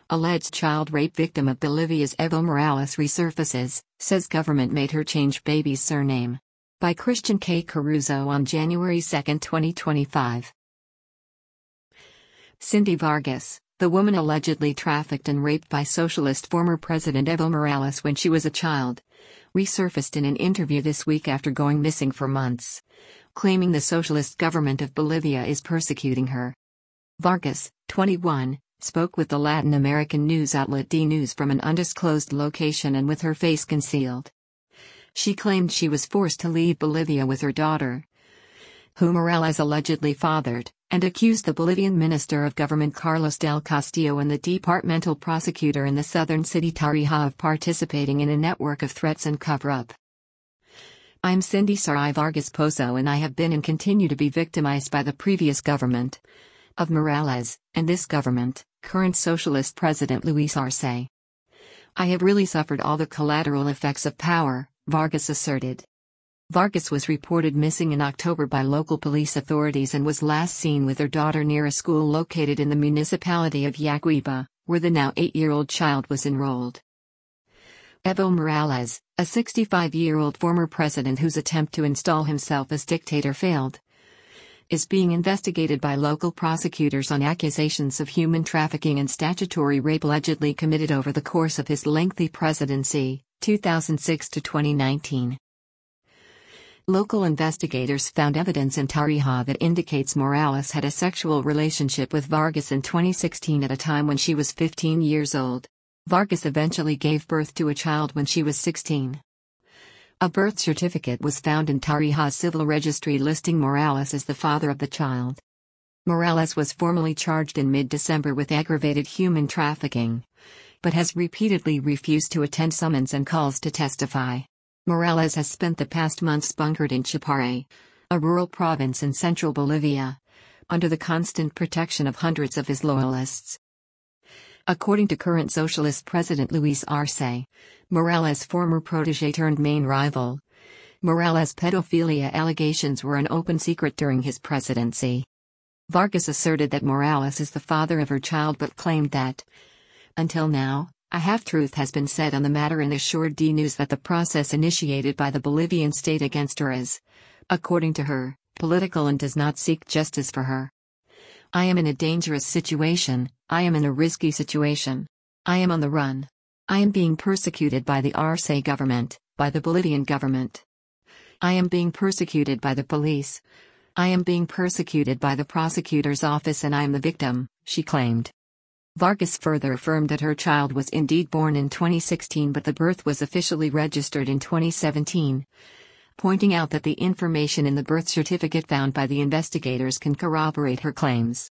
Alleged child rape victim of Bolivia's Evo Morales resurfaces, says government made her change baby's surname. By Christian K. Caruso on January 2, 2025. Cindy Vargas, the woman allegedly trafficked and raped by socialist former President Evo Morales when she was a child, resurfaced in an interview this week after going missing for months, claiming the socialist government of Bolivia is persecuting her. Vargas, 21, spoke with the Latin American news outlet D News from an undisclosed location and with her face concealed. She claimed she was forced to leave Bolivia with her daughter, who Morales allegedly fathered, and accused the Bolivian Minister of Government Carlos del Castillo and the departmental prosecutor in the southern city Tarija of participating in a network of threats and cover-up. I'm Cindy Saray Vargas Pozo and I have been and continue to be victimized by the previous government of Morales, and this government, current socialist President Luis Arce. I have really suffered all the collateral effects of power, Vargas asserted. Vargas was reported missing in October by local police authorities and was last seen with her daughter near a school located in the municipality of Yacuiba, where the now 8-year-old child was enrolled. Evo Morales, a 65-year-old former president whose attempt to install himself as dictator failed, is being investigated by local prosecutors on accusations of human trafficking and statutory rape allegedly committed over the course of his lengthy presidency, 2006 to 2019. Local investigators found evidence in Tarija that indicates Morales had a sexual relationship with Vargas in 2016 at a time when she was 15 years old. Vargas eventually gave birth to a child when she was 16. A birth certificate was found in Tarija's civil registry listing Morales as the father of the child. Morales was formally charged in mid-December with aggravated human trafficking, but has repeatedly refused to attend summons and calls to testify. Morales has spent the past months bunkered in Chapare, a rural province in central Bolivia, under the constant protection of hundreds of his loyalists. According to current socialist President Luis Arce, Morales' former protege turned main rival, Morales' pedophilia allegations were an open secret during his presidency. Vargas asserted that Morales is the father of her child but claimed that, until now, a half-truth has been said on the matter and assured D News that the process initiated by the Bolivian state against her is, according to her, political and does not seek justice for her. I am in a dangerous situation, I am in a risky situation. I am on the run. I am being persecuted by the Arce government, by the Bolivian government. I am being persecuted by the police. I am being persecuted by the prosecutor's office and I am the victim, she claimed. Vargas further affirmed that her child was indeed born in 2016 but the birth was officially registered in 2017, pointing out that the information in the birth certificate found by the investigators can corroborate her claims.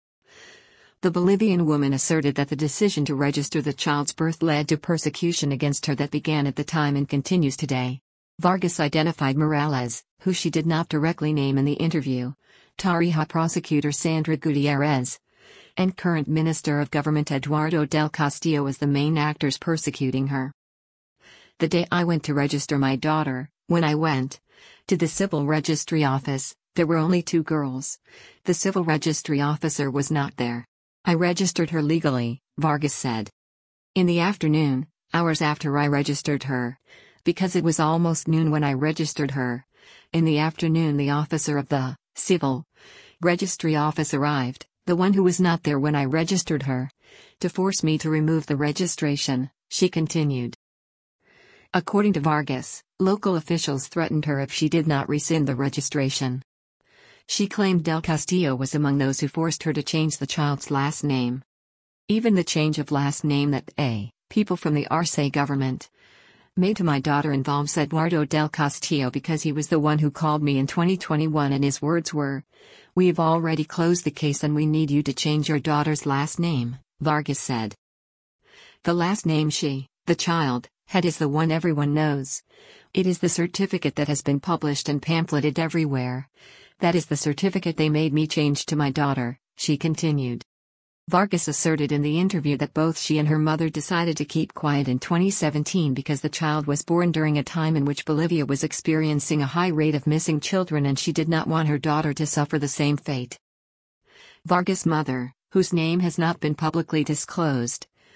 The Bolivian woman asserted that the decision to register the child's birth led to persecution against her that began at the time and continues today. Vargas identified Morales, who she did not directly name in the interview, Tarija prosecutor Sandra Gutierrez, and current Minister of Government Eduardo del Castillo as the main actors persecuting her. The day I went to register my daughter, when I went to the civil registry office, there were only 2 girls. The civil registry officer was not there. I registered her legally, Vargas said. In the afternoon, hours after I registered her, because it was almost noon when I registered her, in the afternoon the officer of the civil registry office arrived, the one who was not there when I registered her, to force me to remove the registration, she continued. According to Vargas, local officials threatened her if she did not rescind the registration. She claimed Del Castillo was among those who forced her to change the child's last name. Even the change of last name that people from the Arce government made to my daughter involves Eduardo Del Castillo because he was the one who called me in 2021 and his words were, "We've already closed the case and we need you to change your daughter's last name," Vargas said. The last name she, the child, had is the one everyone knows. It is the certificate that has been published and pamphleted everywhere. That is the certificate they made me change to my daughter, she continued. Vargas asserted in the interview that both she and her mother decided to keep quiet in 2017 because the child was born during a time in which Bolivia was experiencing a high rate of missing children and she did not want her daughter to suffer the same fate. Vargas' mother, whose name has not been publicly disclosed,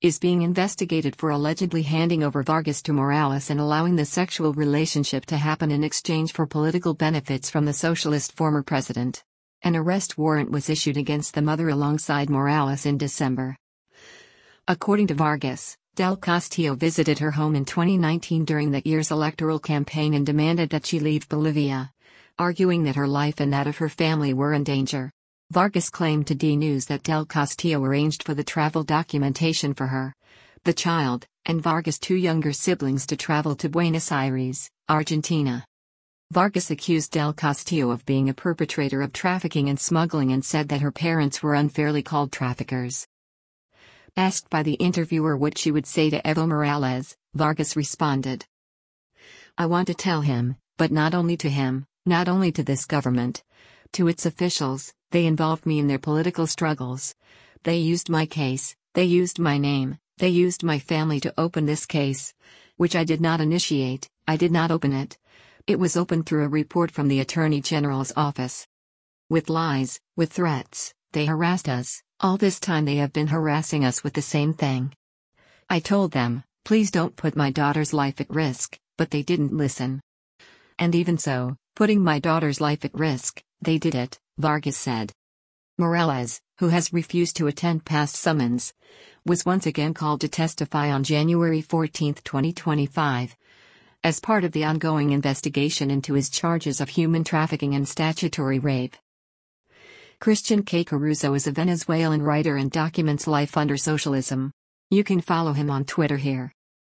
is being investigated for allegedly handing over Vargas to Morales and allowing the sexual relationship to happen in exchange for political benefits from the socialist former president. An arrest warrant was issued against the mother alongside Morales in December. According to Vargas, Del Castillo visited her home in 2019 during that year's electoral campaign and demanded that she leave Bolivia, arguing that her life and that of her family were in danger. Vargas claimed to D! News that Del Castillo arranged for the travel documentation for her, the child, and Vargas' two younger siblings to travel to Buenos Aires, Argentina. Vargas accused Del Castillo of being a perpetrator of trafficking and smuggling and said that her parents were unfairly called traffickers. Asked by the interviewer what she would say to Evo Morales, Vargas responded, "I want to tell him, but not only to him, not only to this government, to its officials. They involved me in their political struggles. They used my case, they used my name, they used my family to open this case, which I did not initiate, I did not open it. It was opened through a report from the Attorney General's office. With lies, with threats, they harassed us. All this time they have been harassing us with the same thing. I told them, please don't put my daughter's life at risk, but they didn't listen. And even so, putting my daughter's life at risk, they did it," Vargas said. Morales, who has refused to attend past summons, was once again called to testify on January 14, 2025, as part of the ongoing investigation into his charges of human trafficking and statutory rape. Christian K. Caruso is a Venezuelan writer and documents life under socialism. You can follow him on Twitter here.